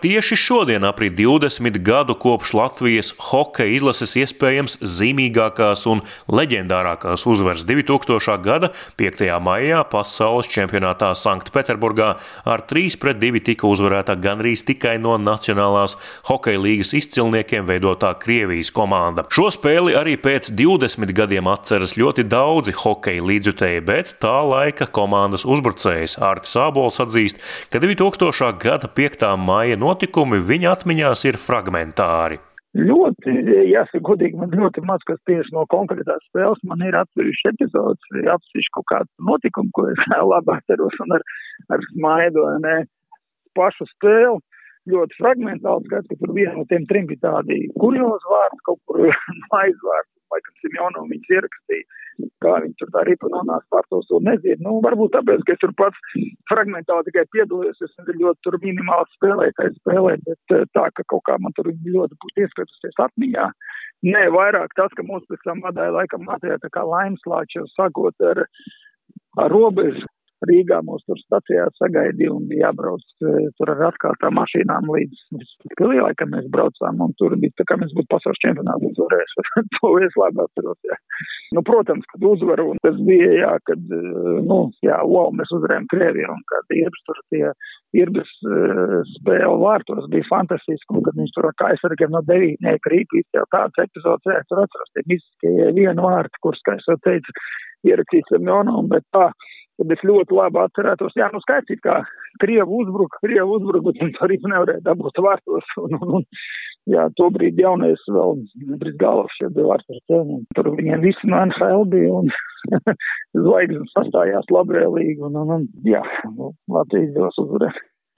Tieši šodien aprit 20 gadu kopš Latvijas hokeja izlases iespējams zīmīgākās un leģendārākās uzvaras 2000. gada 5. maijā pasaules čempionātā Sanktpēterburgā ar 3-2 tika uzvarēta gandrīz tikai no Nacionālās hokeja līgas izcilniekiem veidotā Krievijas komanda. Šo spēli arī pēc 20 gadiem atceras ļoti daudzi hokeja līdzjutēji, bet tā laika komandas uzbrucējs Ārtis Ābols atzīst, ka 2000. gada 5. maija notikumi viņa atmiņās ir fragmentāri. Ļoti, jāsaka godīgi, man ļoti maz, kas tieši no konkrētās spēles, man ir atsevišķi epizodes, atsevišķi kaut kādu notikumu, ko es labi atceros un ar smaidu, ne, pašu spēli. Ļoti fragmentāli skats, ka tur viena no tiem trim bija tādi kuriozi vārdi, kaut kur aizvārdi, laikam Simjonovu viņas ierakstīja, kā viņi tur tā ripanonās pārtos un nezinu. Varbūt tāpēc, ka es tur pats fragmentāli tikai piedalījos, es ļoti tur minimāli spēlēju, bet tā, ka kaut kā man tur ļoti būtu ieskaitusies atmiņā. Nē, vairāk tas, ka mums pēc tam vadāja laikam Latvijā tā kā laimeslāči, jau sakot ar robežu. Rīgā mūs tur stacijā sagaidīja un jābrauc tur ar atkārtām mašīnām līdz Pilijai, kad mēs braucām, un tur bija tā kā mēs būtu pasaules čempionātu uzvarējis. To es labi atceros, jā. Nu, protams, kad uzvaru, un tas bija, jā, kad, mēs uzvarējām Krieviju, un kad Irbis spēle vārtos bija fantastiski, un kad viņš tur ar kaisargiem no 9 krīt, jau tāds epizods, jā, tur atceros, tie mistiskie vienu vārtu, kurus, kā es jau teicu, ierakstīts Semjonovam, bet tā, tad es ļoti labi atcerētos. Jā, skaidrs, kā Krievu uzbruka, bet viņi arī nevarēja dabūt vārtos. Jā, to brīdi jaunais vēl Brisgalovs šeit bija vārts ar cēnu. Tur viņiem visi no NHL bija un zvaigznes sastājās labvēlīgi. Jā, Latvijas dos uzvarēt.